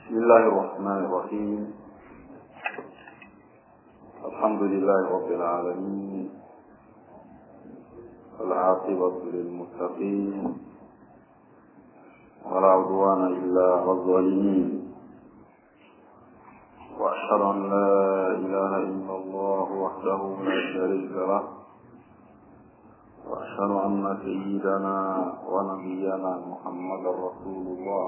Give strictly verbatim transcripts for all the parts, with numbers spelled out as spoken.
بسم الله الرحمن الرحيم. الحمد لله رب العالمين، والعاقبة للمتقين، ولا عدوان إلا على الظالمين، وأشهد أن لا إله إلا الله وحده لا شريك له، وأشهد أن سيدنا ونبينا محمد رسول الله.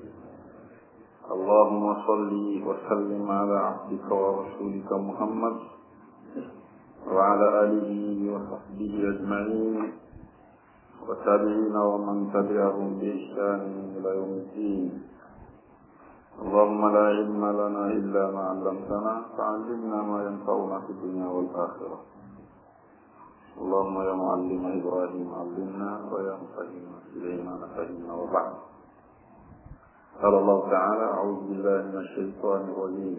اللهم صل وسلم على عبدك ورسولك محمد وعلى آله وصحبه أجمعين والتابعين ومن تبعهم بإحسان إلى يوم الدين. اللهم لا علم لنا إلا ما علمتنا فعلمنا ما ينفعنا في الدنيا والآخرة. اللهم يا معلم إبراهيم علمنا ويا مفهم سليمان فهمنا. وبعد، قال الله تعالى: أعوذ بالله من الشيطان الرجيم.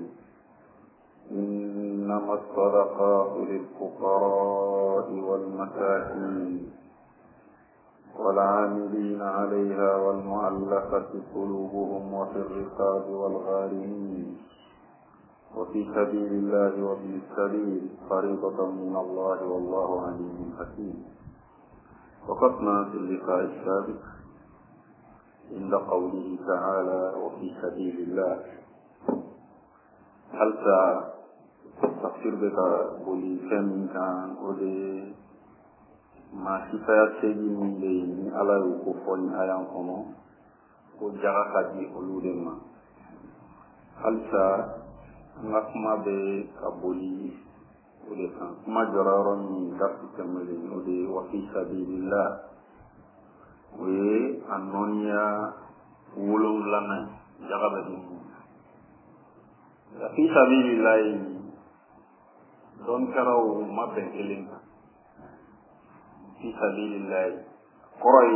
إنما الصدقات للفقراء والمساكين والعاملين عليها والمؤلفة قلوبهم وفي الرقاب والغارمين وفي سبيل الله وفي السبيل فريضة من الله والله عليم حكيم. وقفنا في اللقاء السابق عند قوله تعالى: وفي سبيل الله. هل تفسير بك بولي فمي كان ودي ما سيفايا سيدي من لين على يكفوني آيان كنو وجاغا خدي أولودما. هل نسمع بك بولي ودي كان ما جرارني دفت كملين ودي وفي سبيل الله we anonia wulung lana jaga badi fi sabilillah don karaw mabbe kelin fi sabilillah qoray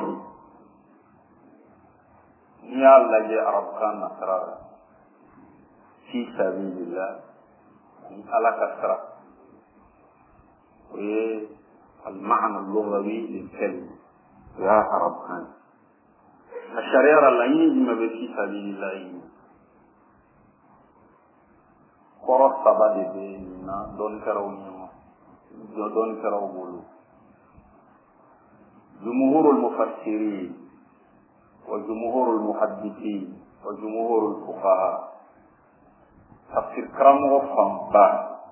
ni alla je arab kan nasra fi sabilillah ni ala kasra we al ma'na al-lughawi lil kalima يا عرب خان الشريعة اللي يجي ما بفي سبيل الله قرص تبادي بينا دون كراو نيما دون كراو بولو. جمهور المفسرين وجمهور المحدثين وجمهور الفقهاء تفسير كرام وفنبا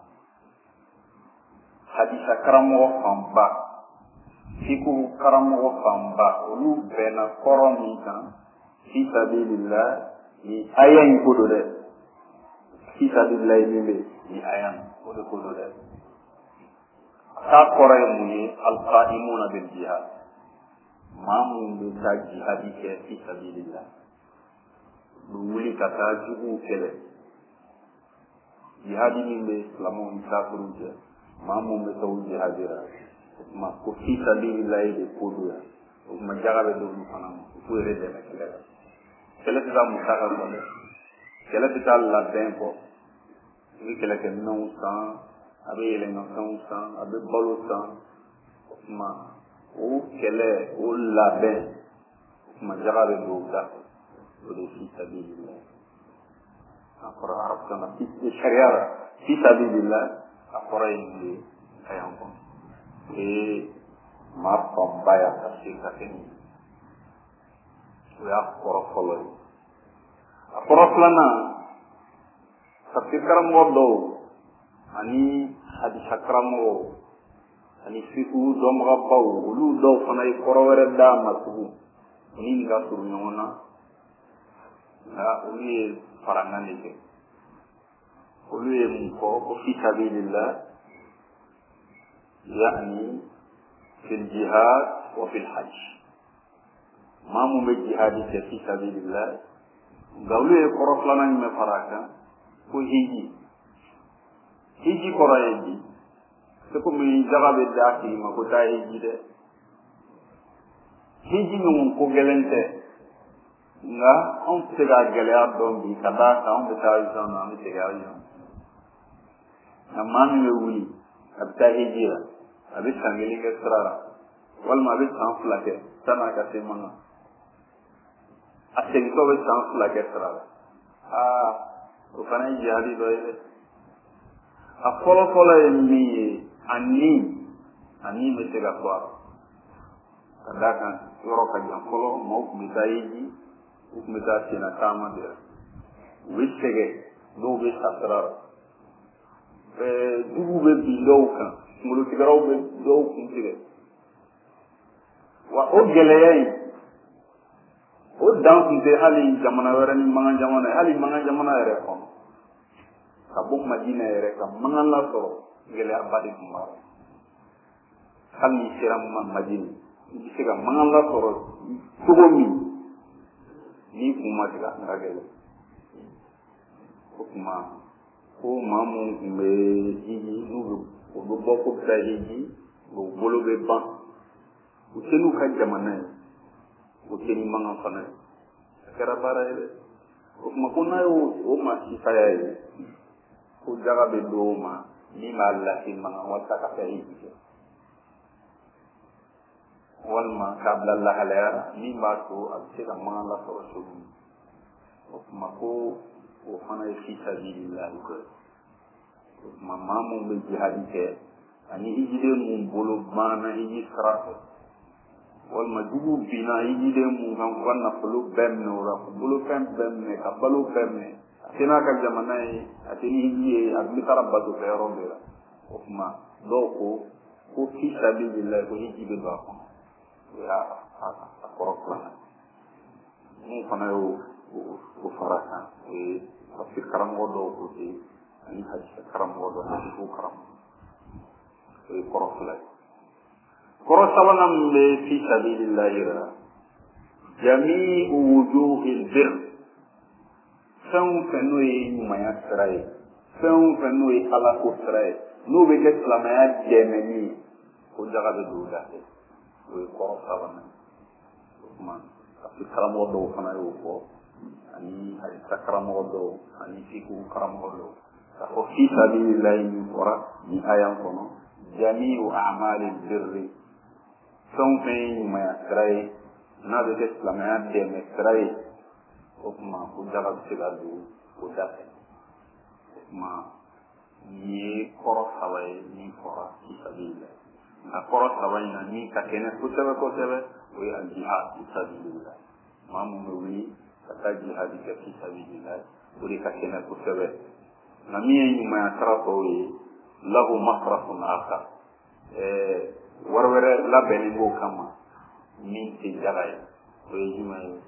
حديث كرام وفنبا fiku karamogo famba olu bena koro min kan fi sabilillah ni ayan kodo de fi sabilillah ni be ni ayan kodo kodo de ta koro mu ni alqaimuna bil jihad mamun be ta jihadi ke fi sabilillah wuli kata jugu kele jihadi ni be islamu isafuru je mamun be taw jihadira ma ko fi sabilillah de kodo ya ma jarabe do mu fana ko re de kala kala ta mu ta ko ne kala ta la ben ko ni kala ke non san abe ele non san abe balo san ma o kala o la ben ma jarabe do da do fi sabilillah akora arab kana fi sharia fi sabilillah akora ni ayan ko e ma pambaya kasika kini ya korofolo koroflana sapikram wodo ani hadi sakramo ani fiku dom rabbaw lu do fanay korowere da masubu ni nga suru nyona na uli farangani ke uli mko ko fi sabilillah يعني في الجهاد وفي الحج ما مو بالجهاد في سبيل الله قالوا يقرأ لنا من فراكا وهيجي هيجي قرأ يجي سكم يجرب الداخل ما كتا هيجي ده هيجي نون كوغلنته nga on tega galea don bi kada ka on beta izana ami tega yo namani wuli abta hijira abis sangeli ke srara wal ma abis sanflake sana ka semana asen ko be sanflake srara aa o fana ye jihadi dɔ ye dɛ a fɔlɔ fɔlɔ ye min ye a ni a ni bɛ se ka to a la ka d'a kan yɔrɔ ka jan fɔlɔ maaw tun bɛ taa hiji u tun bɛ taa senna taama de la u bɛ sɛgɛn dɔw bɛ sa sira la jugu bɛ bin dɔw kan kungolotigɛlaw bɛ dɔw kun tigɛ wa o gɛlɛya in o dan tun tɛ hali jamana wɛrɛ ni mankan jamana ye hali mankan jamana yɛrɛ kɔnɔ ka bɔ Madina yɛrɛ ka mankan lasɔrɔ gɛlɛyaba de tun b'a la hali n'i sera Madina i bɛ se ka mankan lasɔrɔ cogo min n'i kun ma tigɛ a kun ka gɛlɛn o tuma ko maa minnu tun bɛ hiji n'u bɛ u bɛ bɔ ko bɛ taa hiji u bolo bɛ ban u tɛ n'u ka jamana ye o tɛ ni mankan fana ye a kɛra baara ye dɛ o tuma ko n'a ye o maa sifaya ye ko jaga bɛ don o ma min b'a lase mankan walasa ka taa hiji kɛ walima k'a bila lahalaya la min b'a to a bɛ se ka mankan lasɔrɔ cogo min o tuma ko o fana ye fi sabilillahi kɛ o tuma maa minnu bɛ jihadi kɛ ani hijiden minnu bolo banna hiji sira fɛ walima jugu binna hijiden minnu kan k'u ka nafolo bɛɛ minɛ o la k'u bolofɛn bɛɛ minɛ ka balo bɛɛ minɛ a tɛ n'a ka jamana ye a tɛ ni hiji ye a tun bɛ taara bato kɛ yɔrɔ de la o tuma dɔw ko ko fi sabilillahi ko hiji bɛ don a kɔnɔ o y'a a kɔrɔ filanan mun fana y'o o fara kan o ye tafsir karamɔgɔ dɔw ko ten ani hadisi karamɔgɔ dɔw hadisu karamɔgɔ o ye kɔrɔ fila ye kɔrɔ sabanan min bɛ fi sabilillahi la jami'u wujuhil birr fɛn o fɛn n'o ye ɲumanya sira ye fɛn o fɛn n'o ye alako sira ye n'o bɛ kɛ silamɛya dɛmɛni ye ko jaga bɛ don o da fɛ o ye kɔrɔ sabanan o tuma tafsir karamɔgɔ dɔw fana y'o fɔ ani hadisa karamɔgɔ dɔw ani fiqhu karamɔgɔ dɔw k'a fɔ fi sabilillahi min fɔra nin aya kɔnɔ jami'u a'malil birri fɛn o fɛn ye ɲumanya sira ye n'a bɛ kɛ silamɛya dɛmɛ sira ye o tuma ko jaga bɛ se ka don o da fɛ o tuma nin ye kɔrɔ saba ye min fɔra fi sabilillahi nka kɔrɔ saba in na min ka kɛnɛ kosɛbɛ kosɛbɛ o ye al-jihad fi sabilillahi maa mun bɛ wuli ka taa jihadi kɛ fi sabilillahi o de ka kɛnɛ kosɛbɛ nka min ye ɲumanya sira tɔw ye lahu masrafun akhar wari wɛrɛ labɛnnen b'o kama min tɛ jaga ye o ye jumɛn ye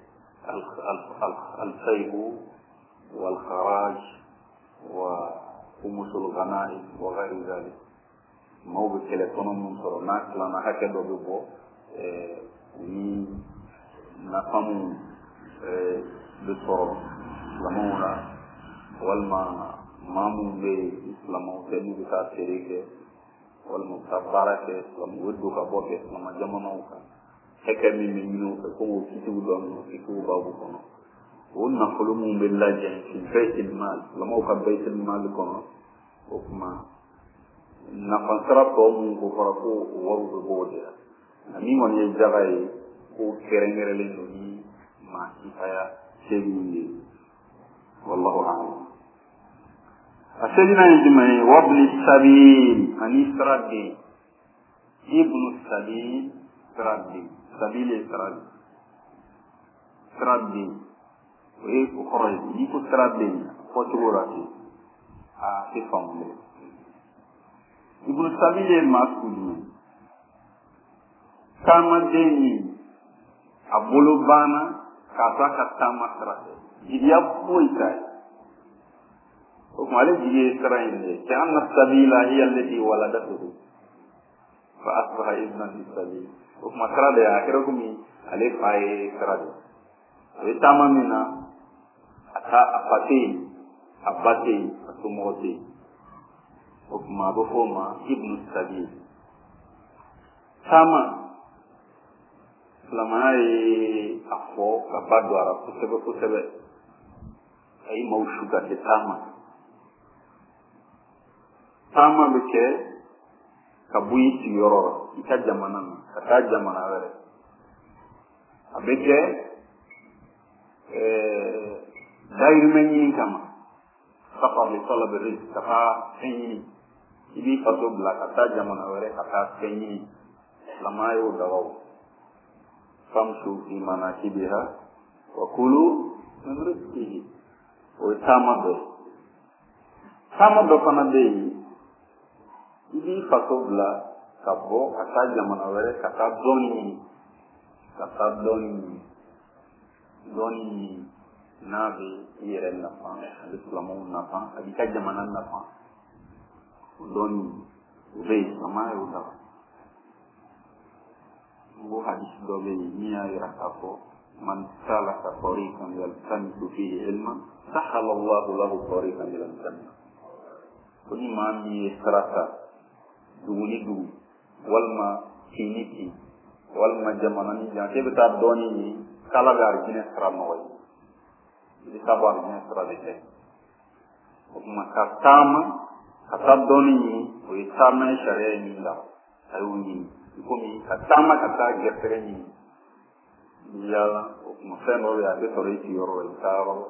al-sayhu wal-kharaj wa khumusul ghanaim wa ghayri dhalik maaw bɛ kɛlɛ tɔnɔ min sɔrɔ n'a tilana hakɛ dɔ bɛ bɔ ni nafa min bɛ sɔrɔ silamɛw la walima maa minnu bɛ silamɛw fɛ n'u bɛ taa feere kɛ walima u bɛ taa baara kɛ silamɛw u bɛ don ka bɔ kɛ silamɛ jamanaw kan hakɛ min bɛ ɲini u fɛ ko o fitigiw dɔ ninnu fitigiw b'aw kɔnɔ o nafolo minnu bɛ lajɛ fi baytil mal silamɛw ka baytil mal kɔnɔ o tuma nafasara tɔ minnu ko fɔra ko o wariw bɛ bɔ o de la nka min kɔni ye jaga ye ko kɛrɛnkɛrɛnlen don ni maa sifaya se min ye wallahu a'lam a selina ye jumɛn ye wabni sabil ani sira den ibnu sabil sira den sabil ye sira den sira den o ye o kɔrɔ ye n'i ko sira den fɔcogo la ten a tɛ faamu dɛ ibnu sabil ye maa sugu jumɛn taamaden min a bolo banna k'a to a ka taama sira fɛ jigiya foyi t'a ye o tuma ale jigi ye sira in de kɛ anna sabila hiya allati waladatuhu fa asbaha ibnan lisabil o tuma sira de a kɛra komi ale fa ye sira de a bɛ taama min na a ta a fa tɛ yen a ba tɛ yen a somɔgɔ tɛ yen o tuma a bɛ fɔ o ma ibnu sabil taama silamɛya ye a fɔ ka ba don a la kosɛbɛ kosɛbɛ a ye maaw su ka kɛ taama taama bɛ kɛ ka bɔ i sigiyɔrɔ la i ka jamana na ka taa jamana wɛrɛ a bɛ kɛ dayirimɛ ɲini kama safar li talabi rizq ka taa fɛn ɲini i b'i faso bila ka taa jamana wɛrɛ ka taa fɛn ɲini silamɛya y'o dabaw famsu fi manakibiha wa kulu min rizqihi o ye taama dɔ ye taama dɔ fana bɛ yen i b'i faso bila ka bɔ ka taa jamana wɛrɛ ka taa dɔɔni ɲini ka taa dɔɔni ɲini dɔɔni ɲini n'a bɛ i yɛrɛ nafa a bɛ silamɛw nafa a b'i ka jamana nafa o dɔɔni o bɛ yen silamɛya y'o dafa n ko hadisi dɔ bɛ yen min y'a jira k'a fɔ man salaka tariqan yaltamisu fihi ilman sahala Allahu lahu tariqan ila al-jannah ko ni maa min ye sira ta dugu ni dugu walima kin ni kin walima jamana ni jan k'e bɛ taa dɔɔni ɲini k'Ala bɛ arijinɛ sira nɔgɔya i bɛ taa bɔ arijinɛ sira de fɛ o tuma ka taama ka taa dɔɔni ɲini o ye taama ye sariya ye min la a y'o ɲini i komi ka taama ka taa gɛrɛsɛgɛ ɲini yala o tuma fɛn dɔ bɛ yen a bɛ sɔrɔ i sigiyɔrɔ la i bɛ taa yɔrɔ la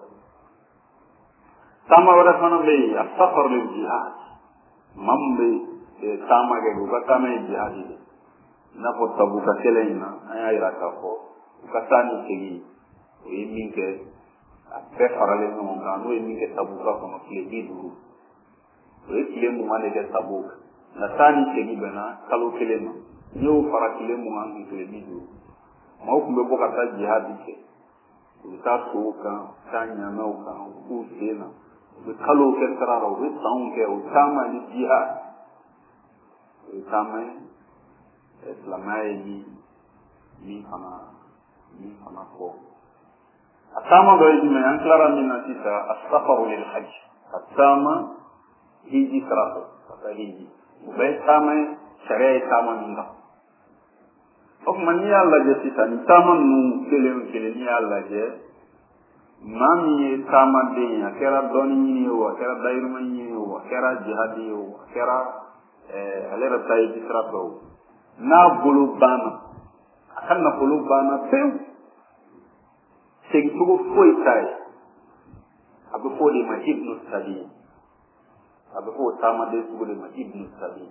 taama wɛrɛ fana bɛ yen a safar lil jihad maa min bɛ taama kɛ u ka taama ye jihadi de i n'a fɔ Tabuka kɛlɛ in na an y'a jira k'a fɔ u ka taa ni segin o ye min kɛ a bɛɛ faralen ɲɔgɔn kan n'o ye min kɛ Tabuka kɔnɔ tile bi duuru o ye tile mugan de kɛ Tabuka nka taa ni segin bɛnna kalo kelen ma n'i y'o fara tile mugan kan tile bi duuru maaw tun bɛ bɔ ka taa jihadi kɛ u bɛ taa sow kan u bɛ taa ɲaamɛw kan u b'u sen na u bɛ kalow kɛ sira la u bɛ sanw kɛ o taama ni jihad o ye taama ye silamɛya ye min min fana min fana fɔ a taama dɔ ye jumɛn an tilara min na sisan as-safaru lil hajj ka taama hiji sira fɛ ka taa hiji o bɛɛ ye taama ye sariya ye taama min kan o tuma n'i y'a lajɛ sisan ni taama ninnu kelen o kelen n'i y'a lajɛ maa min ye taamaden ye a kɛra dɔɔni ɲini ye o a kɛra dayirimɛ ɲini ye o a kɛra jihadi ye o a kɛra ale yɛrɛ ta ye sira fɛ o n'a bolo banna a ka nafolo banna pewu segincogo foyi t'a ye a bɛ fɔ o de ma ibnu sabil a bɛ fɔ o taamaden sugu de ma ibnu sabil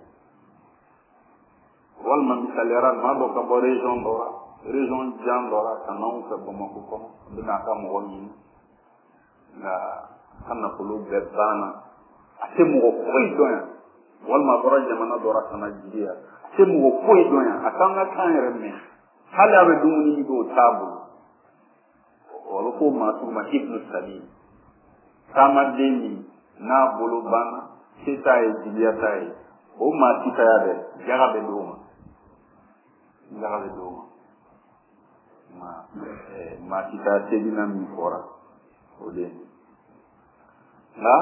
walima misaliyara maa dɔ ka bɔ région dɔ la région jan dɔ la ka n'anw fɛ Bamakɔ kɔnɔ a bɛ n'a ka mɔgɔ ɲini nka a ka nafolo bɛɛ banna a tɛ mɔgɔ foyi dɔn yan walima a bɔra jamana dɔ la ka na jigi yan a tɛ mɔgɔ foyi dɔn yan a kan ka kan yɛrɛ mɛn hali a bɛ dumuni ɲini o t'a bolo o bɛ fɔ maa sugu ma ibnu sabil taamaden min n'a bolo banna se t'a ye jigiya t'a ye o maa si t'a ya dɛ jaga bɛ d'o ma jaga bɛ d'o ma maa si t'a segina min fɔra o de ye nka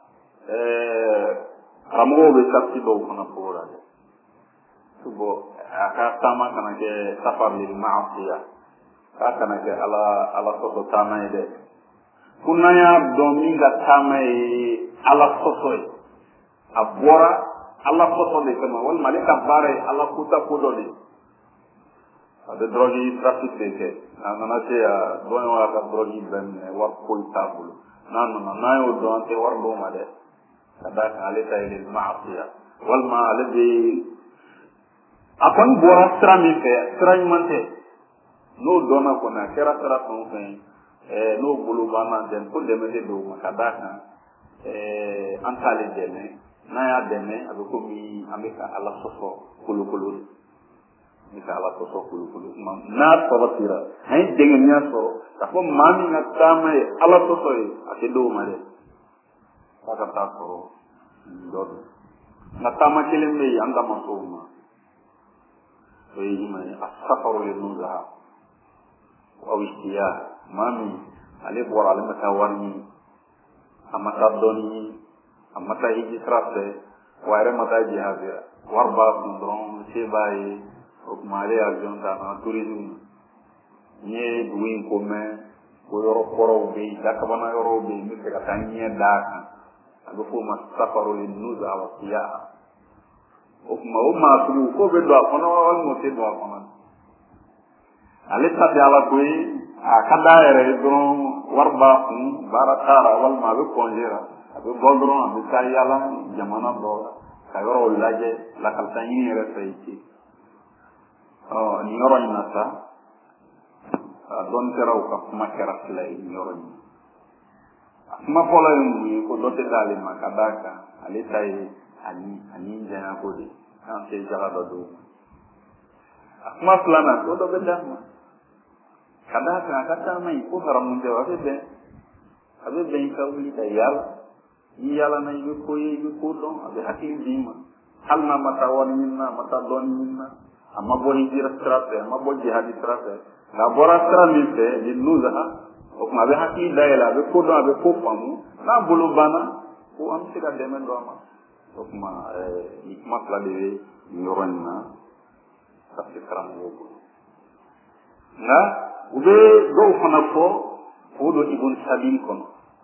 karamɔgɔw bɛ sariti dɔw fana fɔ o la dɛ bɔn a ka taama kana kɛ safar lil ma'asiya k'a kana kɛ ala ala sɔsɔ taama ye dɛ ko n'an y'a dɔn min ka taama ye ala sɔsɔ ye a bɔra ala sɔsɔ de kama walima ale ka baara ye ala kuta ko dɔ de a bɛ drogue trafic de kɛ a nana se a dɔn y'a ka drogue bɛɛ minɛ wari foyi t'a bolo n'a nana n'a y'o dɔn an tɛ wari d'o ma dɛ ka d'a kan ale ta ye lil ma'asiya walima ale bɛ a kɔni bɔra sira min fɛ sira ɲuman tɛ n'o dɔnna kɔni a kɛra sira fɛn o fɛn ye n'o bolo banna dɛmɛ ko dɛmɛ de don o ma ka d'a kan an t'ale dɛmɛ n'a y'a dɛmɛ a bɛ komi an bɛ ka ala sɔsɔ kolokolo de an bɛ ka ala sɔsɔ kolokolo n'a sɔrɔ sira an ye dɛngɛniya sɔrɔ k'a fɔ maa min ka taama ye ala sɔsɔ ye a tɛ d'o ma dɛ f'a ka taa sɔrɔ dɔ don nka taama kelen bɛ yen an da ma s'o ma o ye jumɛn ye as-safaru lin-nuzaha aw ishtiya maa min ale bɔra ale ma taa wari ɲini a ma taa dɔɔni ɲini a ma taa hiji sira fɛ wa a yɛrɛ ma taa jihadi la wari b'a kun dɔrɔn se b'a ye o tuma ale y'a jɔn ta na tourisme n ye dugu in ko mɛn ko yɔrɔ kɔrɔw bɛ yen dakabana yɔrɔw bɛ yen n bɛ fɛ ka taa ɲɛ d'a kan a bɛ fɔ o ma safaru lin-nuzaha wa siyaha o tuma o maa sugu ko bɛ don a kɔnɔ walima o tɛ don a kɔnɔ ale ta tɛ ala ko ye a ka da yɛrɛ dɔrɔn wari b'a kun baara taara walima a bɛ congé ra a bɛ bɔ dɔrɔn a bɛ taa yaala jamana dɔ ka yɔrɔw lajɛ lakalita ɲini yɛrɛ fɛ i ce ɔ nin yɔrɔ in na sa a dɔɔni kɛra u ka kuma kɛra fila ye nin yɔrɔ in a kuma fɔlɔ ye mun ye ko dɔ tɛ d'ale ma ka d'a kan ale ta ye ani ani janya ko de k'an se jaga dɔ don a kuma filanan ko dɔ bɛ d'a ma ka d'a kan a ka taama in ko haramu tɛ a bɛ bɛn a bɛ bɛn i ka wuli ka yaala ni yaala na i bɛ ko ye i bɛ ko dɔn a bɛ hakili d'i ma hali n'a ma taa wari ɲini na a ma taa dɔɔni ɲini na a ma bɔ hijira sira fɛ a ma bɔ jihadi sira fɛ nka a bɔra sira min fɛ ni nuzaha o tuma a bɛ hakili dayɛlɛ a bɛ ko dɔn a bɛ ko faamu n'a bolo banna ko an bɛ se ka dɛmɛ don a ma o tuma nin kuma fila de bɛ nin yɔrɔ in na ka se karamɔgɔw bolo nka u bɛ dɔw fana fɔ k'o don ibun sabili kɔnɔ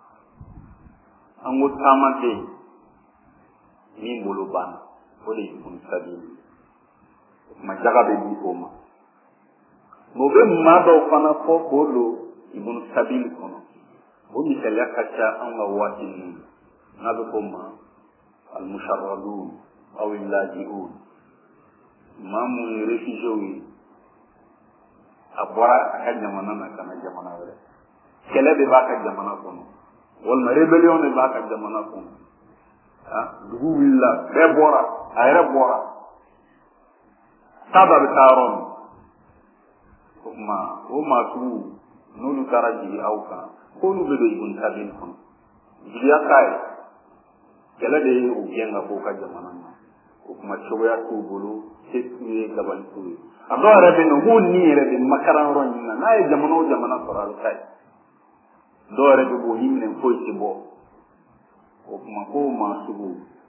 an ko taama bɛ yen min bolo banna o de ye ibun sabili o tuma jaga bɛ di o ma o bɛ maa dɔw fana fɔ k'o don ibun sabili kɔnɔ o misaliya ka ca an ka waati ninnu n'a bɛ fɔ o ma alimusarradun aw lajiun maa minnu ye réfugiés ye a bɔra a ka jamana na ka na jamana wɛrɛ kɛlɛ de b'a ka jamana kɔnɔ walima rébellion de b'a ka jamana kɔnɔ ah dugu wulila bɛɛ bɔra a yɛrɛ bɔra taa dɔ bɛ taa yɔrɔ min o tuma o maa sugu n'olu taara jigin aw kan k'olu bɛ don ibun sabili kɔnɔ jigiya t'a ye kɛlɛ de ye u gɛn ka bɔ u ka jamana na o tuma cogoya t'u bolo se t'u ye dabali t'u ye a dɔw yɛrɛ bɛ yen nɔ k'o ni yɛrɛ de makaran yɔrɔ ɲini na n'a ye jamana o jamana sɔrɔ a bɛ taa ye dɔw yɛrɛ bɛ bɔ ni minɛ foyi tɛ bɔ o tuma k'o maa sugu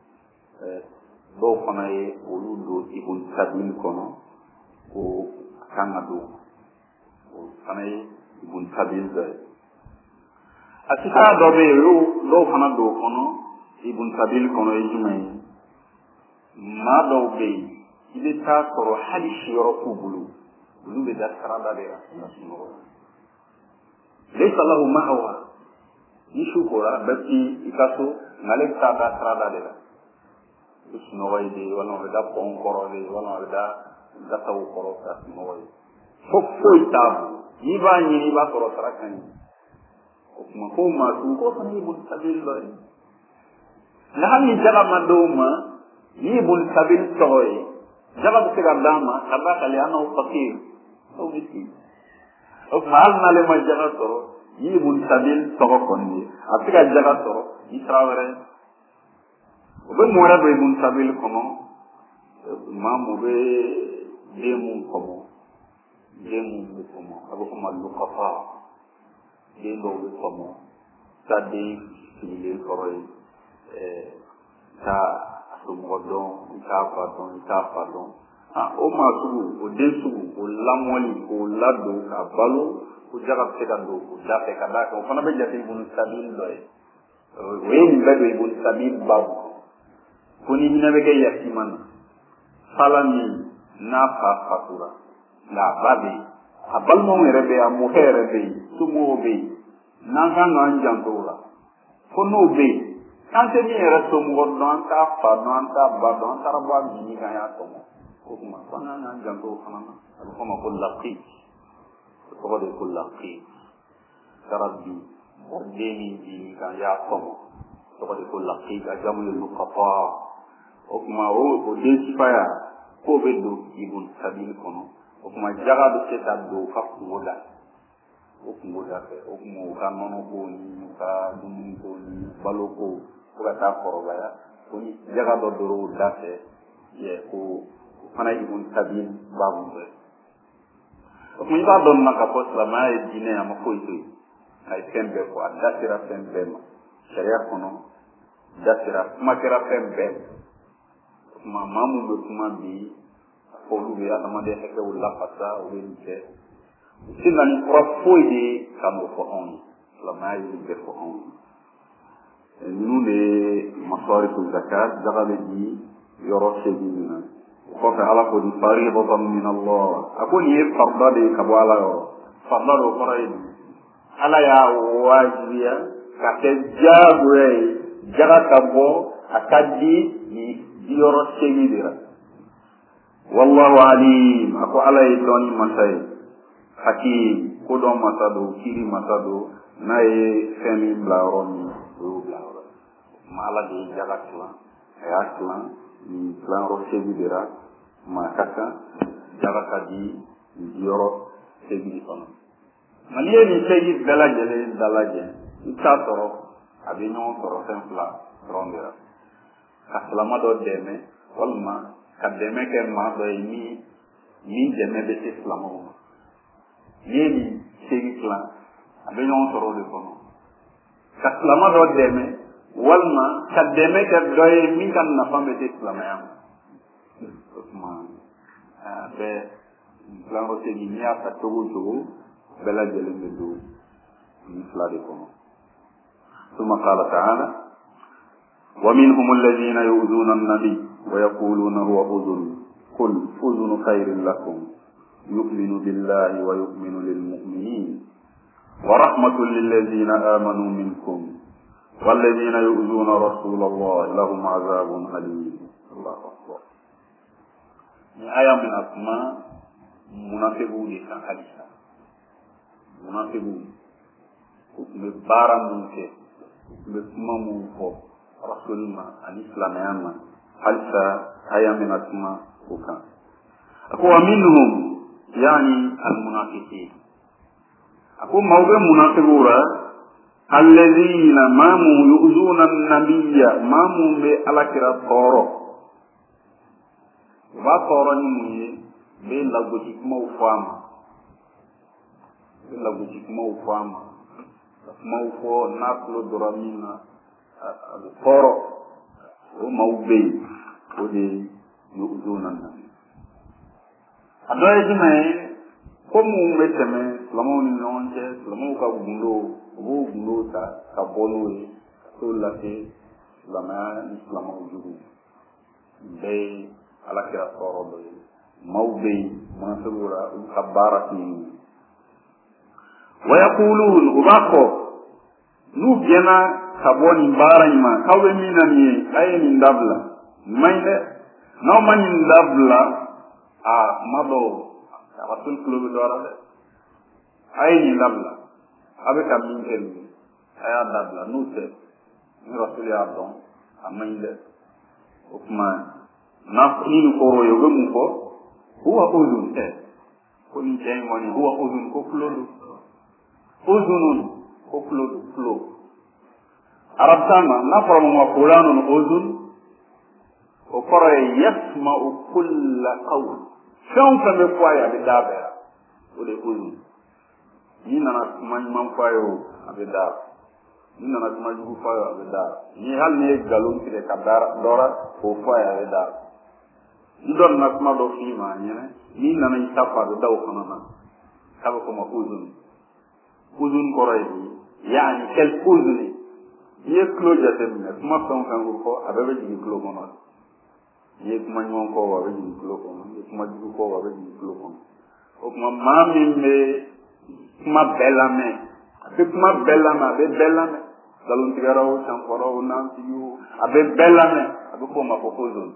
dɔw fana ye olu don ibun sabili kɔnɔ ko a kan ka don o fana ye ibun sabili dɔ ye a sisan dɔ bɛ yen o dɔw fana don o kɔnɔ ibun sabili kɔnɔ ye jumɛn ye maa dɔw bɛ yen i bɛ taa sɔrɔ hali siyɔrɔ t'u bolo olu bɛ da sarada de la ka sunɔgɔ laysa lahu ma'wa ni su kora bɛɛ ti i ka so nka ale bɛ taa da sarada de la i bɛ sunɔgɔ ye de walima a bɛ da pɔn kɔrɔ de walima a bɛ da gasaw kɔrɔ ka sunɔgɔ ye fo foyi t'a bolo n'i b'a ɲini i b'a sɔrɔ sara ka ɲi o tuma k'o maa sugu k'o fana ye ibun sabili dɔ ye nka hali ni jaga ma d'o ma ni ibun sabili tɔgɔ ye jaga bɛ se ka d'a ma ka d'a kan an'aw fakir aw miskin o tuma hali n'ale ma jaga sɔrɔ ni ibun sabili tɔgɔ kɔni ye a bɛ se ka jaga sɔrɔ ni sira wɛrɛ o bɛ mun wɛrɛ don ibun sabili kɔnɔ maa mun bɛ den mun kɔmɔ den mun bɛ kɔmɔ a bɛ fɔ o ma lukafa den dɔw bɛ kɔmɔ ka den sigilen kɔrɔ ye ka a somɔgɔ dɔn i k'a fa dɔn i k'a fa dɔn o maa sugu o den sugu o lamɔli k'o ladon k'a balo o jaga bɛ se ka don o da fɛ ka d'a kan o fana bɛ jate ibun sabili dɔ ye o ye nin bɛɛ don ibun sabili baw ko ni hinɛ bɛ kɛ yatima na fala min n'a fa fatura nka a ba bɛ yen a balimaw yɛrɛ bɛ yen a mɔkɛ yɛrɛ bɛ yen somɔgɔw bɛ yen n'an kan k'an janto o la fo n'o bɛ yen an tɛ min yɛrɛ somɔgɔ dɔn an t'a fa dɔn an t'a ba dɔn an taara bɔ a bin kan y'a tɔmɔ o tuma fo an k'an janto o fana na a bɛ fɔ o ma ko laqit o tɔgɔ de ye ko laqit taara bin o den min bin kan y'a tɔmɔ o tɔgɔ de ye ko laqit a jamu ye lukafa o tuma o den sifaya k'o bɛ don ibun sabili kɔnɔ o tuma jaga bɛ se ka don u ka kungo la o kungo da fɛ o tuma u ka nɔnɔ ko ni u ka dumuni ko ni balo ko fo ka taa kɔrɔbaya ko ni jaga dɔ dɔrɔn o da fɛ yɛ ko o fana ye ibun sabili baabu dɔ ye o tuma i b'a dɔn na ka fɔ silamɛya ye diinɛ a ma foyi to yen a ye fɛn bɛɛ fɔ a da sera fɛn bɛɛ ma sariya kɔnɔ da sera kuma kɛra fɛn bɛɛ o tuma maa min bɛ kuma bi a fɔ olu bɛ adamaden hakɛw lafasa o bɛ nin kɛ si na ni kɔrɔ foyi de ye ka n'o fɔ anw ye silamɛya ye nin bɛɛ fɔ anw ye ninnu de ye masɔrif zakat jaga bɛ di yɔrɔ seegin min na o kɔfɛ ala ko ni faridatan min Allah a ko nin ye farida de ye ka bɔ ala yɔrɔ fadalo koray ala ya wajibiya ka ke jagoye jaga kabo akadi ni yoro segidira wallahu alim ako ala idoni masay hakim ko do masado kiri masado naye femi blaron do blaron mala de jaga tla ya tla ni plan ro segidira ma kaka jaga kadi yoro segidira maniye ni segid dalajele dalaje ita toro abi ñoo toro sen fla rondira kaslama do deme walma ka deme ke ma do ni ni deme be islamo yeni segi plan abi ñoo toro de kono kaslama do deme walma ka deme ke do mi kan na fambe islamo ya ma be plan ro segi ni ata togo togo bela jele do ni fla de kono ثم قال تعالى ومنهم الذين يؤذون النبي ويقولون هو أذن قل أذن خير لكم يؤمن بالله ويؤمن للمؤمنين ورحمة للذين آمنوا منكم والذين يؤذون رسول الله لهم عذاب أليم الله أكبر آية من أسماء منافقون كان حديثا منافقون مبارا منك بسمم فوق رسولنا الإسلام ياما حتى هيا من أسماء وكان أقوى منهم يعني المنافقين أقوى موضع منافقون الذين ماموا يؤذون النبي ماموا بألكرة طورو وطورو نمي بلغتك موفاما بلغتك موفاما mawfo naklo doramina foro o mawbe o de yuzuna nan adoy dime ko mu meteme lamo ni nonje lamo ka gundo o gundo ta ka bonu to la ke lama islamo jugu be ala kira foro do mawbe ma sabura kabarati wa yaqulun ubako nu biena kaboni barayma kawbe minani ayni ndabla mayde no mani ndabla a mado abatul club dora de ayni ndabla abe kam min elmi aya ndabla nu te ni rasul ya don amayde ukma na ni ko royo gum ko huwa uzun te ko ni jey moni huwa uzun ko flodu uzunun ko flodu flo arab sama na fara mo qur'anun uzun o fara yasma'u kull qawl shon fa me kwaya be dabera o de uzun ni nana man man fayo abe da ni nana man ju fayo abe da ni hal ne galon kire kadara dora o faya abe da ni don na ma do fi ma ni ni nana itafa do daw kanana kaba ko ma uzun uzun koray yani quel uzuni ye klo jatem ne kuma son kan ko ababe ji klo kono ye kuma nyon ko wa ji klo kono ye kuma ji ko wa ji klo kono o kuma mami me kuma belame abe kuma belame abe belame dalon tigarawo champoro nan tiu abe belame abe ko ma ko uzun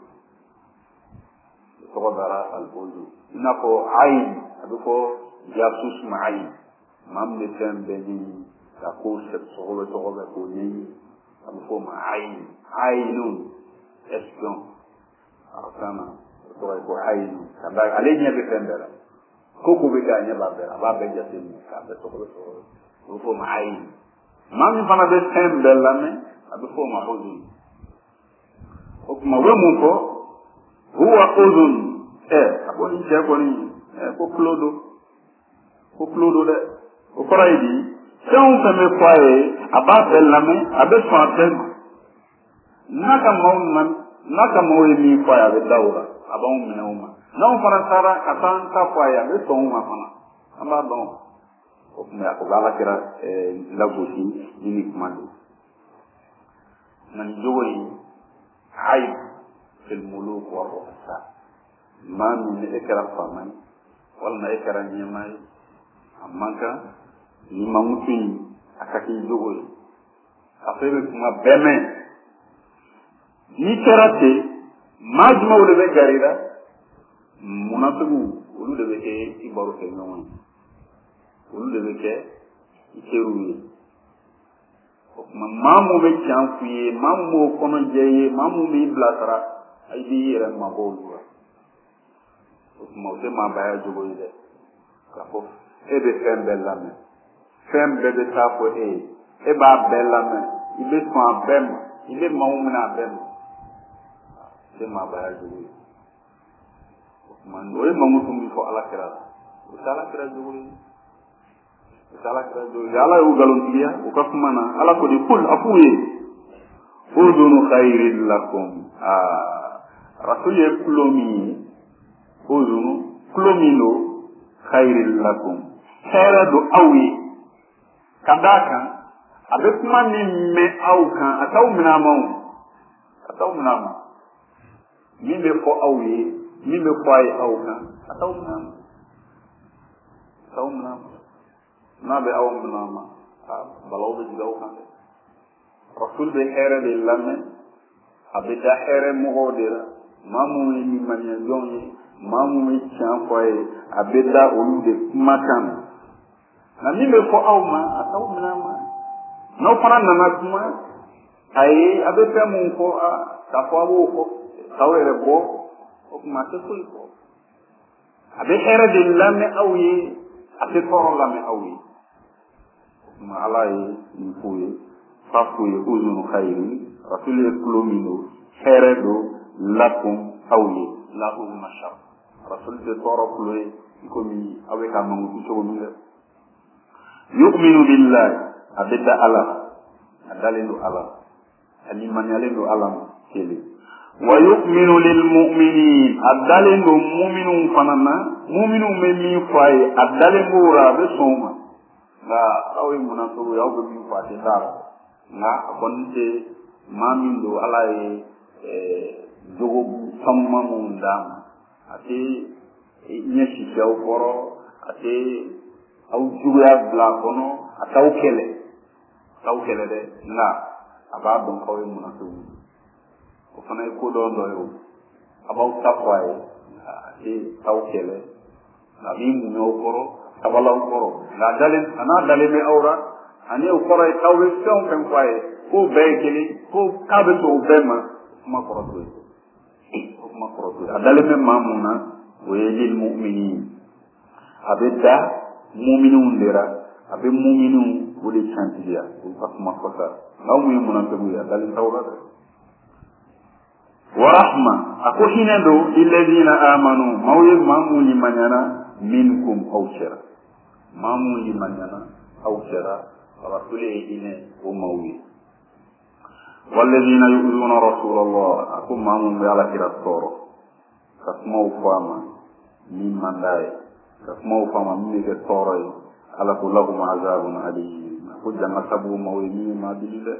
ko dara al uzun ina ko ayn abe ko jasus ma ayn mam ne tembe ni la ko se solo to ga ko ni am ko ma ayn aynun espion arana to ay ko ayn kada ale nya be tembe la ko ko be ga nya ba be ba be jate ni ka be to ko to ko ma ayn mam ni fana be tembe la me ab ko ma huzun o ma we mu ko huwa uzun eh aboni je ko ni ko klodo ko klodo de o koraidi seun feme kwae aba belame abe fante naka mawman naka moye mi kwae abe daura aba umme uma non faransara katan ta kwae abe to uma fana amba don o me akobala kira eh lagosi ni kumande man joyi hay fil muluk wa ruhsa man ni ikra famay wala ikra nyamay amma ka ni mamutu akaki jogo afebe kuma beme ni terate majma wala be garira munatugu olu de be ke ibaro ke non olu de be ke ikeruye mamu be chanfuye mamu kono jeye mamu be blasara ay bi yere ma bolu mo se ma baya jogo ide ka fo e be fembe lame fembe de ta fo e e ba belame ibe so abem ile mamu na abem se ma baya jogo man oy mamu tum fo ala kira ala kira jogo ala kira jogo ala u galon tiya o ka fumana ala ko di kul afuye udunu khairil lakum ah rasul yekulomi udunu kulomino khairil lakum khara do awi kadaka abe kuma ni me aukan ataw minama ataw minama ni be ko awi ni be ko ay aukan ataw minama ataw minama na be aw minama balaw be jaw kan rasul be khara de lamme abe da khara mo godira mamu ni manya jonye mamu mi chanfoye abeda olu de makan na mi me ko awma ataw minama no fana na kuma ay abeta mu ko ta ko awu ko tawere bo o kuma te ko ko abe khara de lamme awi abe ko lamme awi ma alay ni fuye fafuye uzunu khayri rasul kulumino khara do lakum awi lahu mashar rasul de torop loy komi avec un mangu to mi yu'minu billahi abida ala adalilu ala ali manyalu ala kele wa yu'minu lil mu'minin adalilu mu'minun fanana mu'minu memi fay adalilu rabe soma la awi munaso ya go mi fati dara na bonte mamindo ala e jogo samma mun dam ate nyesi jaw koro ate aw juya bla kono ataw kele taw kele de na aba don ko mun atu o fana ko do do yo aba tapway ate taw kele na bi mun no koro abala koro na dalen ana dale me awra ani o koro taw we son kan kwaye ko be kele ko kabe to bema ma koro to makrotu adaleme mamuna wayil mu'minin abeda mu'minun dira abe mu'minun wuli chantiya ko fakma kota lawu yumuna tabuya dalil tawra wa rahma akohina do lilladheena amanu mawye mamuni manyana minkum awshara mamuni manyana awshara rasuli ine o mawye والذين يؤذون رسول الله أكون معهم على كلا الصورة كسموا فاما ممن لا كسموا فاما من الصورة على كل لهم عذاب عليم أقول جنة سبو مويني ما دليل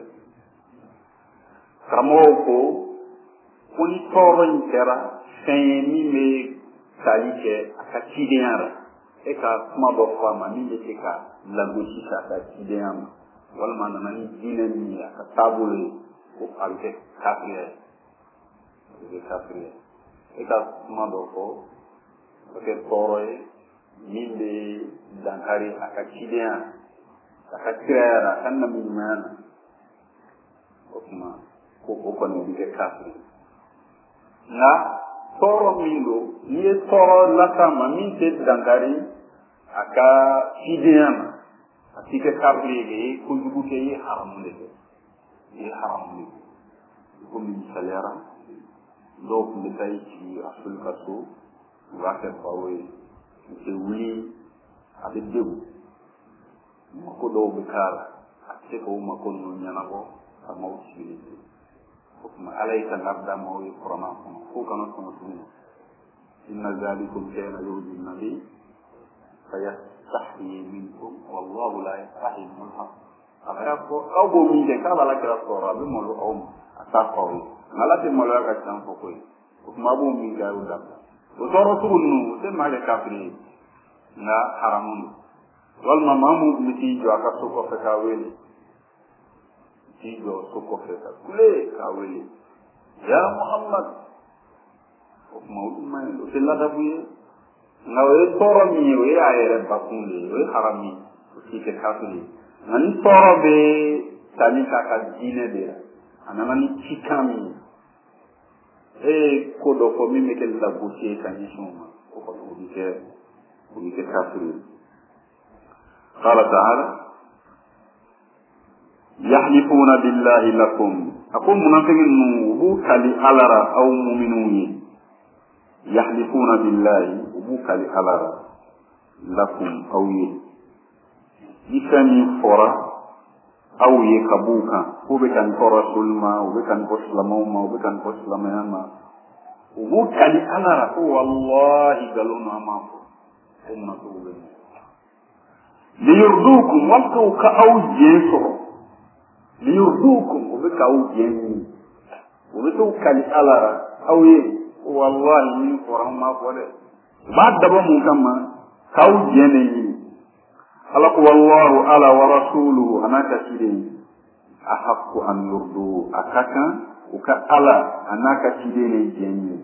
كسموا كو كل صورة كرا سيمي مي كاليك أكتيديان إكا سما بفاما من إكا لغوشي أكتيديان والما نمني دينمي أكتابولي ko alke kafire ke kafire eka mando ko ke toroy minde dankari akachidia akakira kanna minana ko kuma ko ko ko ni ke kafire na toro mindo ni toro la kama minde dankari aka chidia akike kafire ge ko dubute yi haramde ye haram ko min salera do ko tay ci asul kaso wa ka fawe ci wuli ade debu ko do be kala ate ko ma ko no nyana ko ma ci ko ma alayka nabda mo yi qur'an ko kana ko tunu inna zalikum kana yu'minu nabi fayastahi minkum wallahu la yastahi min al-haq akara ko awgo mi de kala la kira sora be mo lo awm ata ko ngala te mo la ka tan ko ko ko ma bo mi ga u da o toro tu nu te ma le kafri na haramun walma mamu miti jo aka soko fe ka wele ti jo soko fe ka kule ka wele ya Muhammad o ma o se la da buye na o toro mi o ya ere bakunde o harami o ti ke kafiri nani toro be tani ka ka dine be anana ni chikami e kodo ko mi mekel la buke kan yishuma o ko o dike o dike kafiri qala ta'ala yahlifuna billahi lakum akum munafiqin nu kali alara aw mu'minun yahlifuna billahi ubu kali alara lakum aw yi ifani fora aw yi kabuka ube kan fora sulma ube kan poslamoma ube kan poslamama ubu kali alara ko wallahi galuna amako umma tube liyurdukum walqu ka aw jeso liyurdukum ube ka aw jeni ube to kali alara aw yi wallahi ni fora ma fole ba daba mun kama ka aw jeni alaku wallahu ala wa rasuluhu anaka sideni ahakku an yurdu akaka uka ala anaka sideni jenyi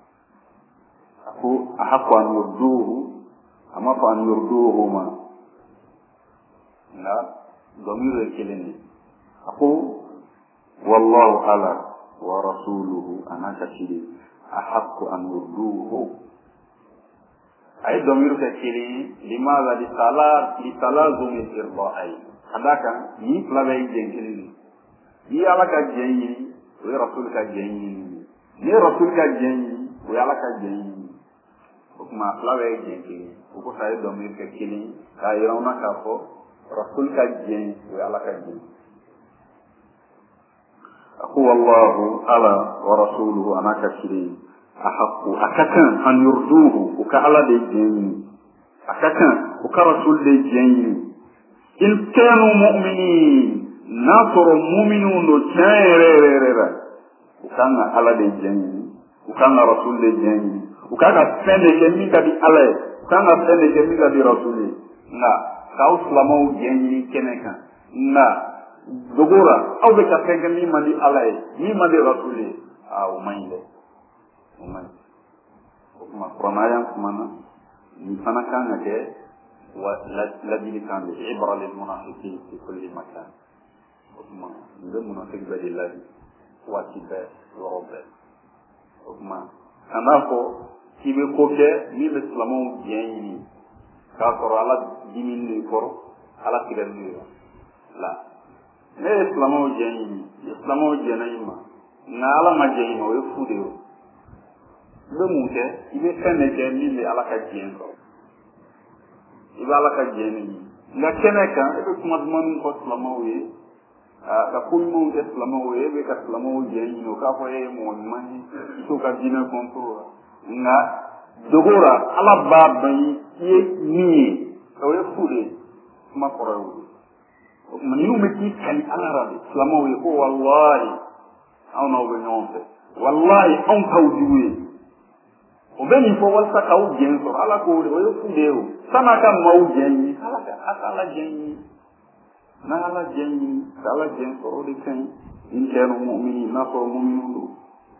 aku ahakku an yurduhu ama fa an yurduhu ma na domire keleni aku wallahu ala wa rasuluhu anaka sideni ahakku an yurduhu ay domir ka kiri limaza di salat di salazum irba'i adaka ni plabay jenkini ni ala ka jenyi we rasul ka jenyi ni rasul ka jenyi we ala ka jenyi kuma plabay jenkini ko say domir ka kiri ka yrawna ka fo rasul ka jenyi we ala ka jenyi aku wallahu ala wa rasuluhu anaka kiri ahakku akakan an yurduhu uka ala de jenyi akakan uka rasul de jenyi in kanu mu'minin nasru mu'minun do chayrerera uka na ala de jenyi uka na rasul de jenyi uka ka fende ke mi ka di ala uka na fende ke mi ka di rasul na ka uslamo jenyi keneka na dogora au be ka fenge mi ma di ala ni ma di rasul au mainde umay kuma pranayam kumana ni fana kan ke wa la bilikan ibra lil munafiqin fi kulli makan kuma de munafiq badillahi wa tiba wa rabba kuma kana ko tibe ko ke ni islamu bien ka ko ala dimin ni ko ala tibe ni la ne islamu bien islamu bien na ala ma bien o fude le mute ibe fene je mi le ala ka jien ko ibe ala ka jien ni la keneka ibe kuma man ko slamo we a ka kul mo de slamo we be ka slamo je ni no ka ko e mo man to ka dina konto nga dogora ala ba bai ye ni ko e fude ma ko rawu man yu me ki kan ala ra slamo we ko wallahi aw no be nyonte wallahi on tawdiwe obeni fo wal sakaw jenso ala ko o yo fundeo sama ka mau jenni ala ka ala jenni na ala jenni ala jenso o de kan in kanu mu'mini na ko mu'minu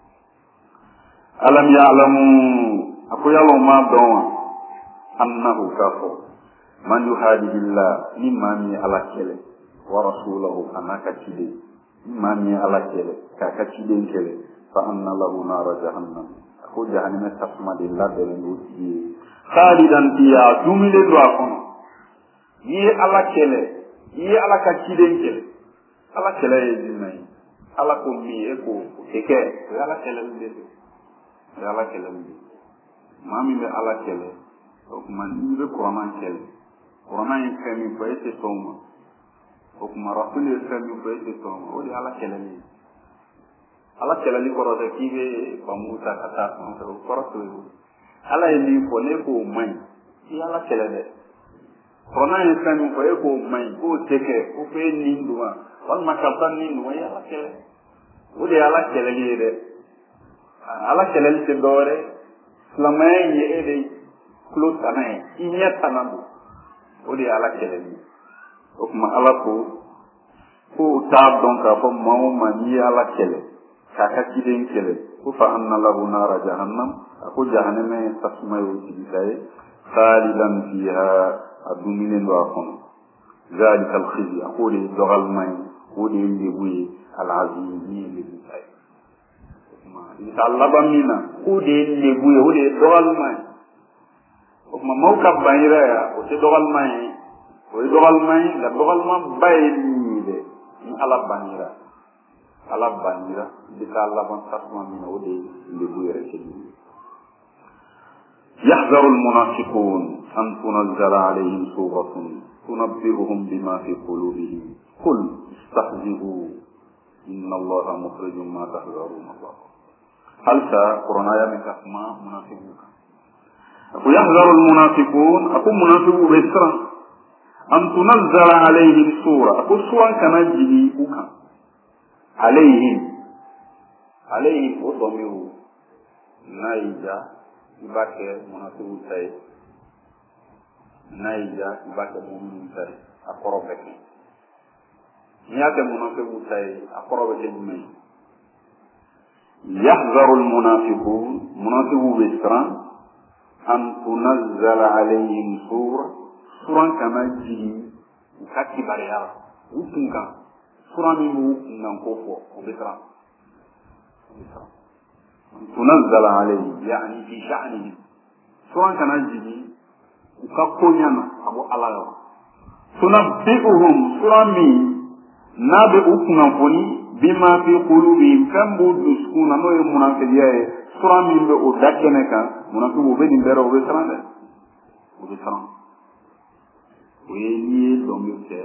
alam ya'lamu akuyalo ma dawa annahu kafo man yuhadi billah mimma mi ala kele wa rasulahu anaka tide mimma mi ala kele ka ka tide kele fa anna lahu nar jahannam ko jahannama tasma de la de nuti khalidan fiha dumile do akono yi ala kele yi ala ka kiden kele ala kele e dinai ala ko mi e ko eke ala kele de ala kele mami be ala kele o man ni be qur'an kele qur'an en kemi ko ete soma o kuma rasul e kemi ko ete soma o di ala kele ni ala kela li koro de kibe bamuta kata ko koro to ala ni ko ne ko mai ti ala kela de kona en kan ko e ko mai ko teke ko pe ni nduma wan makata ni no ya ala kela o de ala kela li de ala kela li de dore lamay ye de klo tanay inya tanabu ودي على كلمة وكما على كو كو تاب دونك فماو مني على كلمة كاكاكيدين كلمة فأن له نار جهنم أكو جهنم تسمى وتبتاي خالدا فيها الدمين وافن ذلك الخزي أقول دغل ماي ودي اللي العزيز اللي بتاي إن الله بمنا ودي اللي بوي ودي دغل ماي وكما موكب بانيرا ودي دغل ماي ودي دغل ماي لا دغل ما بايني دي على بانيرا على بانيرا بك الله بن تسمى من ودي اللي بوي ركدي يحذر المنافقون أن تنزل عليهم سورة تنبئهم بما في قلوبهم قل استهزئوا إن الله مخرج ما تحذرون الله هل قرآن آية من كسماء منافقون ويحذر المنافقون أكو منافقون بسرا أن تنزل عليهم سورة أكو سورة كما جدي أكا عليهم عليهم وضميروا نايجا ibake munasibu tay naija ibake mu'min tay akoro beki niyake munasibu tay akoro beki ni yahzaru almunafiqun munasibu bisra an tunazzala alayhim sura suran kama jiri ukati bariyara utunga suran mu nan kofo bisra bisra تنزل عليه يعني في شأنه سواء كان جدي وكاكونيانا أبو الله تنبئهم سرامي نابئكم فني بما في قلوبهم كم بود سكون نو المنافقين سرامي بو دكنكا منافق وبين دره وبسران وبسران ويني دوميته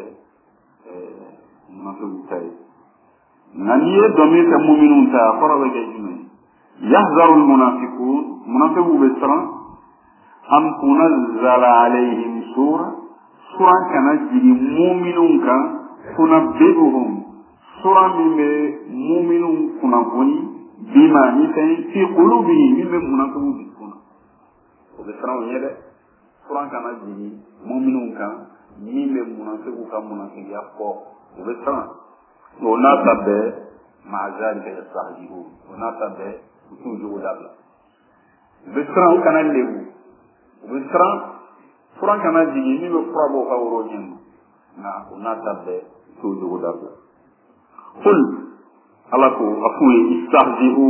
منافق تاي نانيه دوميته مؤمنون تا فرض جيمه يحذر المنافقون منافقون بسرا أن تنزل عليهم سورة سورة كان جري مؤمنون كان تنبئهم سورة من مؤمنون كنافوني بما نفعي في قلوبهم من منافقون بسرا وبسرا ونيدا سورة كان جري مؤمنون كان من منافقون كان منافقون يفقوا وبسرا وناتبه مع ذلك يستعجبون وناتبه toujours dabla bisran kana lebu bisran furan kana jigi ni be probo ka woro nyen na una tabbe toujours dabla qul alako afuye istahzi'u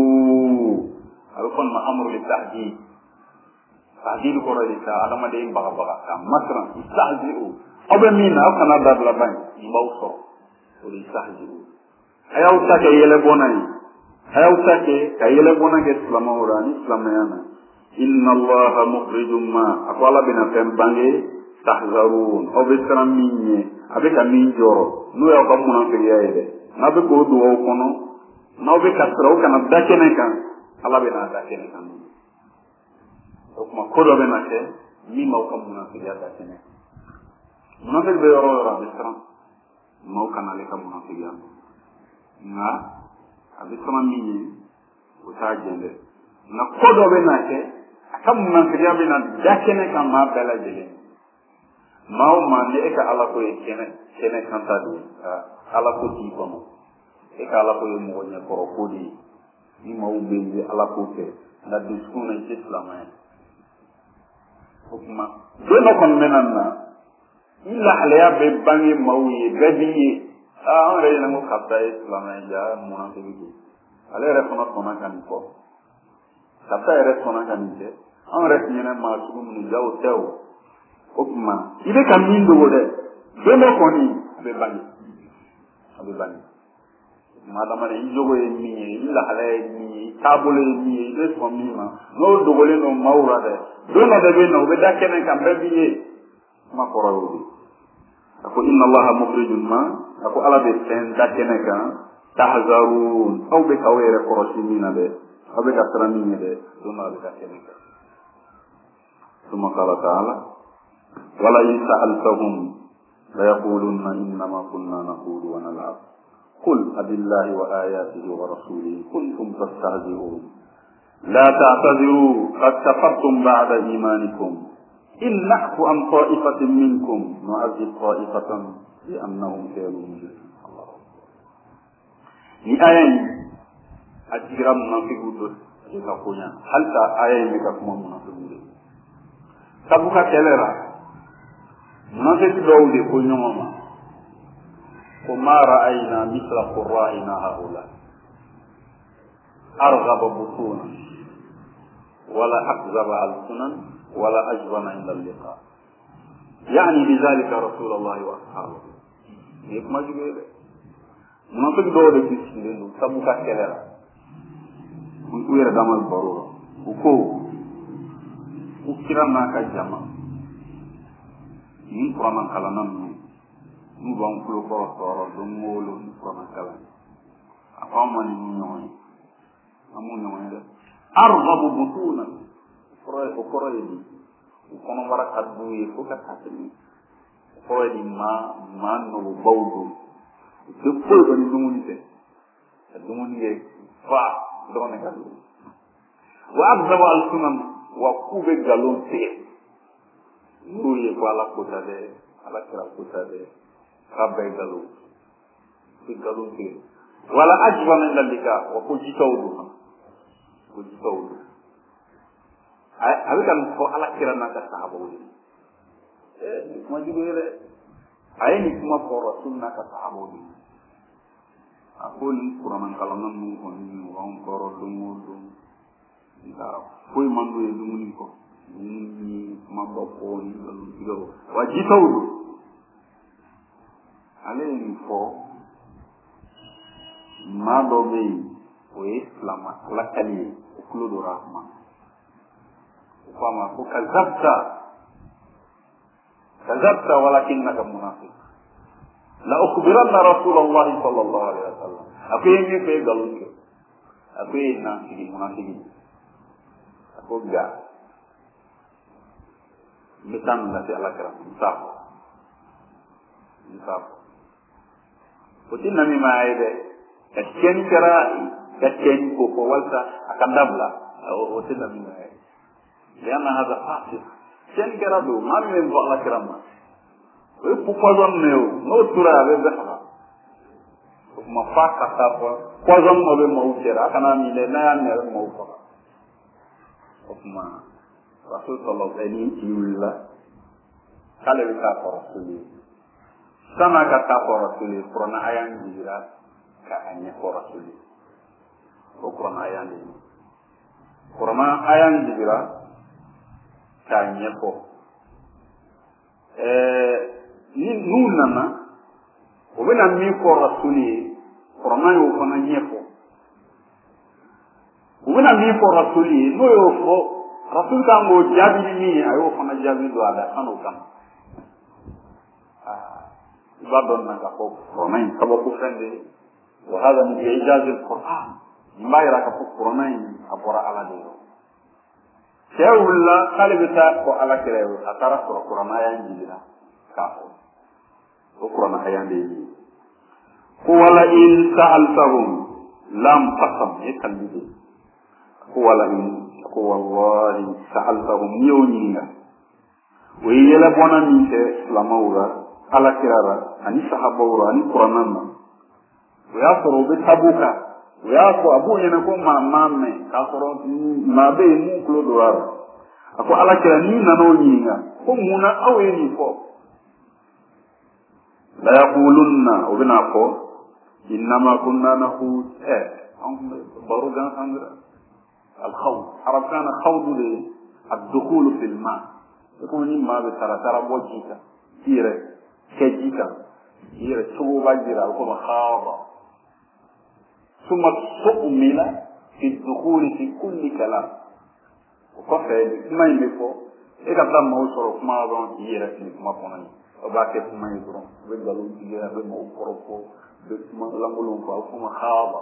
alkon ma amru li tahdid tahdid ko radi ka adama de baga baga ka masran istahzi'u abe min akana dabla ban mbawso qul istahzi'u ayaw ta ke yele bonay hayawtake kayele bona ke islama urani islamayana inna allaha mukhrijum ma aqala bina fem bange tahzarun obisram minye abeka minjoro no ya ko mona ke yaede nabe ko do kono nabe kasra kana dakene kan ala bina dakene kan o kuma ko do bina ke mi ma ko mona ke yaede dakene mona ke be ro ro abisram mo kana le ka mona ke yaede na abi sama minyi utajende na kodo be na ke akam man kriya be na dakene kan ma bela jele maw man ne ka ala ko yene kene kan tadu ala ko ti kono e ka ala ko e mo nya koro kodi ni maw be ni ala ko ke na diskuna islamay hukma do no kon menanna illa alaya be bangi mawi be biye ah on reyna mo khatta islamay ja mo na te bi ale resona kona kan ko khatta resona kan je on res nyena ma su mu jaw tew okuma ibe kan min do de do mo koni be bangi be bangi madama ne ijogo e mi illa hale mi tabule mi be so mi ma no do gole no mawra de do no de be no be dakene kan be biye ma koro ako inna allaha mukhrijun ma ako ala be sen dakene kan tahzarun aw be kawere korosimina be aw be kasramina be do no be dakene kan ثم قال تعالى ولا يسألتهم ليقولن إنما كنا نقول ونلعب قل أبالله وآياته ورسوله كنتم تستهزئون لا تعتذروا قد كفرتم بعد إيمانكم in na'fu an ta'ifatin minkum nu'azzib ta'ifatan bi annahum kanu mujrimin. Ni aya yi a jigira munafiku do ka konya halta aya yi ka kuma munafiku do sabuka kelera munafiku do de ko nyoma ko ma ra'ayna mithla qurra'ina haula arghaba butuna wala akzaba al-sunan wala ajbana inda al-liqa yani bidhalika rasulullah wa ashabuhu yek majube munafiku do de kisinde sabuka kelera ku yera damal baro ko ukira maka jama ni qur'an kalanan ni bon ko ko toro do ngolo ni qur'an kalan afama ni nyoy amu nyoy de arghabu butuna qur'an ko qur'an di ko no wara kaddu yi ko ka tatni qur'an di ma man no bawdu de ko do ni dumuni te dumuni ye fa do ne kaddu wa abzaba al-sunan wa kube galon te nuye ko ala kota de ala kira kota de rabbe galon te galon te wala ajwa min dalika wa ko jitawdu ko jitawdu ay abi kan ko ala kira na ka sahaba woni eh mo jibere ay ni kuma ko rasul na ka sahaba woni akoni qur'an kalaman mu ko ni wa on ko ro dum dum da koy mando e dumuni ko ni mando ko ni do waji tawdu ale ni fo mando be o islam la kali o kulo rahman ko ma ko kazabta kazabta walakinnaka munafiq la ukhbiranna rasulullah sallallahu alaihi wasallam akoy ni fe galun ko akoy na ci munafiq ko ga mitan la ci ala karam saf saf ko tin nami may de ka ken kara ka ken ko ko walta akandabla o tin nami may yana hada fasik ken kara do man men bo ala karam o ko ko don neo no tura be be ha ko ma fa ka ta ko ko don mo be mo utera kana mi le na ya ne mo ko kuma rasul sallallahu alaihi wasallam kale ka ko rasuli sama ka ka ko rasuli prona ayan dira ka anya ko rasuli ko prona ayan dira prona ayan dira ka anya ko eh ni nunana o bena mi ko rasuli prona yo ko na nyefo wona mi ko rasuli no yo fo rasul kan go jabi ni ayo fona jabi do ada anu kam ah ibadon na ko romain kabo ko fende wa hada min ijaz al-quran ma yara ka ko romain abora ala de shawla qalbata ko ala kire atara ko qur'an ayan jira ka ko qur'an ayan de ko wala in sa'altahum lam qasam yakalbi wala ko wallahi sa'altahum yawninga wa yela bona ni te lamawra ala kirara ani sahabawra ani qur'anna wa yasru bi tabuka wa yasu abu yana ko ma mamme ka soro ma be mu klo doar ako ala kira ni nano nyinga ko muna awe ni ko la yaqulunna ubna ko innama kunna nahud eh am barugan andra الخوض عرفنا خوض الدخول في الماء يكون ما بترى ترى بوجيكا تيرة كجيكا تيرة شو باجرا وكما خاض ثم تؤمن في الدخول في كل كلام وكفى ما يمكو إذا كان ما وصل ما بان تيرة في ما بني وباكي ما يدرون بيجالون تيرة بما وقرفو بما لامولون فاوكما خاض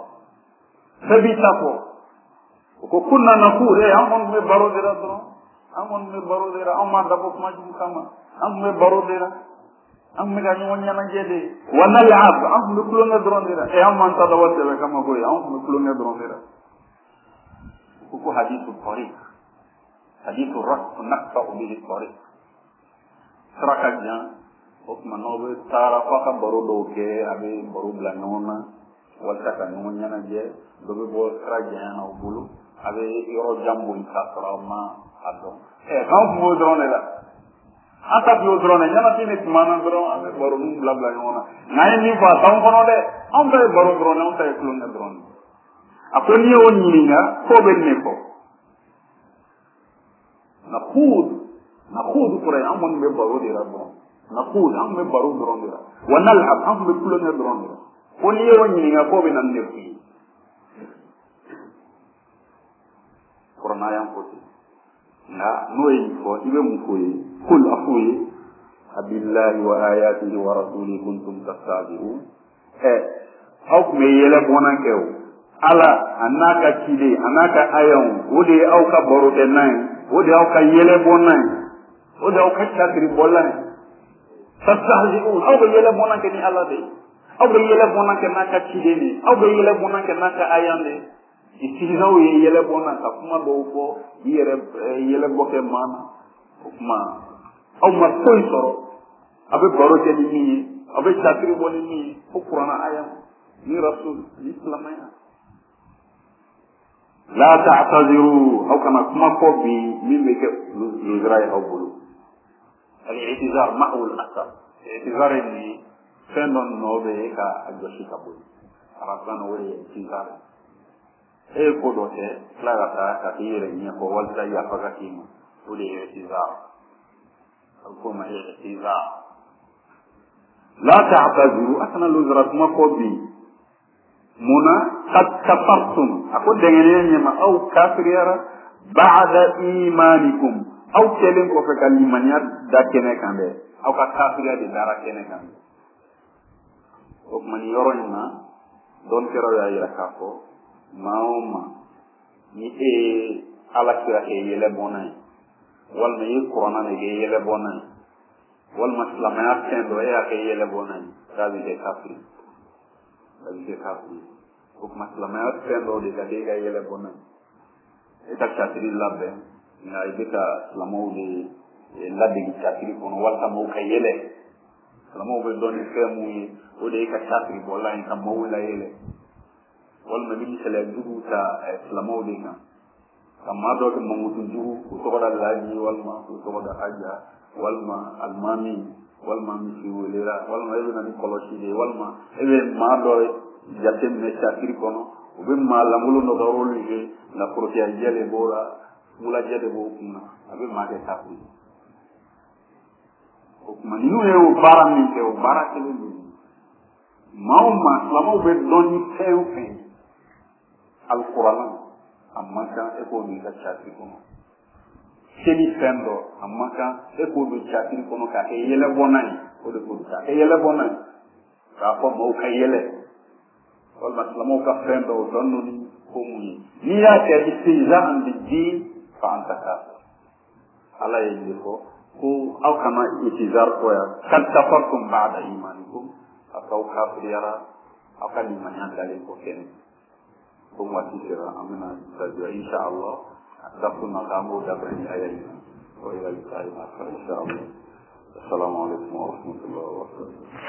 ثبتكو ko kunna nakure amon me barodera dron amon me barodera amma dabo kuma jibu kama am me barodera am me ganyo nyana jede wana la'ab am me kulonga dron dera e amman ta dawate be kama goy am me kulonga dron dera ko ko hadithu tariq hadithu ras naqta bihi tariq saraka jan o kuma n'aw bɛ taara f'a ka baro dɔw kɛ a bɛ baro bila ɲɔgɔn na walasa ka ɲɔgɔn ɲɛnajɛ dɔ bɛ bɔ sira janya n'aw bolo a bɛ yɔrɔ jan boli k'a sɔrɔ aw ma a dɔn ɛ k'anw tun b'o dɔrɔn de la an ta tun y'o dɔrɔn de ɲɛnafin de tun b'an na dɔrɔn an bɛ baro ninnu bila bila ɲɔgɔn na nka an ye min fɔ a t'anw kɔnɔ dɛ anw ta ye baro dɔrɔn de anw ta ye tulonkɛ dɔrɔn de a ko n'i y'o ɲininka k'o bɛ nin fɔ nakuud nakuud kɔrɔ ye an kɔni bɛ baro de la dɔrɔn nakuud an bɛ baro dɔrɔn de la wa nalhab an bɛ tulonkɛ dɔrɔn de la ko n'i y'o ɲininka k'o bɛ na nin de f'i ye kɔrɔnaya ko ten nka n'o ye nin fɔ i bɛ mun f'o ye kul a f'o ye abillahi wa ayatihi wa rasulihi kuntum tastahzi'un ɛ aw tun bɛ yɛlɛ bɔnna kɛ o ala a n'a ka ciden a n'a ka ayanw o de ye aw ka baro kɛ n'a ye o de y'aw ka yɛlɛ bɔnna ye o de y'aw ka catiri bɔla ye tastahzi'un aw bɛ yɛlɛ bɔnna kɛ ni ala de ye aw bɛ yɛlɛ bɔnna kɛ n'a ka ciden de aw bɛ yɛlɛ bɔnna kɛ n'a ka ayan de i sigidaw ye yɛlɛ bɔnna ka kuma dɔw fɔ i yɛrɛ yɛlɛ bɔ kɛ maa na o kuma aw ma foyi sɔrɔ a bɛ baro kɛ ni min ye a bɛ catiri bɔ ni min ye fo kuranna ayan ni rasul ni silamɛya la ta'taziru aw kana kuma fɔ bi min bɛ kɛ lujura ye aw bolo al-i'tizar ma'u al-asar i'tizar ye nin ye fɛn dɔ nɔ bɛ e ka a jɔsi ka bɔ arabukan o ye i'tizar e ye ko dɔ kɛ tila ka taa ka k'i yɛrɛ ɲɛfɔ walasa yafa ka k'i ma o de ye i'tizar a bɛ f'o ma i'tizar la ta'taziru a kana lujura kuma fɔ bi muna qad kafartum ako dengene nyama aw kafiriyara ba'da imanikum aw kelen ko fe kalimanya da kene kambe aw ka kafiriya de dara kene kambe o mani yoro na don kero ya ira kafo maoma ni e ala kira e yele bonay wal na yi qur'ana ne yele bonay wal muslimaya tendo e ak yele bonay tabi de kafiri tabi de kafiri o muslimaya tendo de de ga yele bonay e ta kafiri labbe na ibita islamo de labbe ki kafiri kono wal ta mo ka yele islamo be don fe mu yi o de ka kafiri bolla en kam mo la yele wal ma bi sele dugu ta islamo de kan kama do ke mamutu juru ko to da laji wal ma ko to da hajja wal ma almami wal ma mi fi wolera wal ma ibn ni kolosi de wal ma ebe ma do jatem ne shakiri kono o be ma lamulu no do rolije la protia jele bora mula jede bo kunna abe ma de tapu o kuma ni no e o bara mi ke o bara ke ni mauma lamo be doni fenfe alquran amma kan e ko ni ka chati kono seni fendo amma kan e ko do chati kono ka e yele bonai o de ko ta e yele bonai ka ko mo ka yele wal maslamo ka fendo donno ni ko muni ni ya ke istizaan bi din fa anta ka ala yi ko ko aw kama istizar ko ya kad kafartum ba'da imanikum atau kafiriyara akan imannya dalil ko ken Kumwati sira amina saja insyaallah ataupun kamu dapat ayat ini. Wa ila liqa'i akhir insyaallah. Assalamualaikum warahmatullahi wabarakatuh.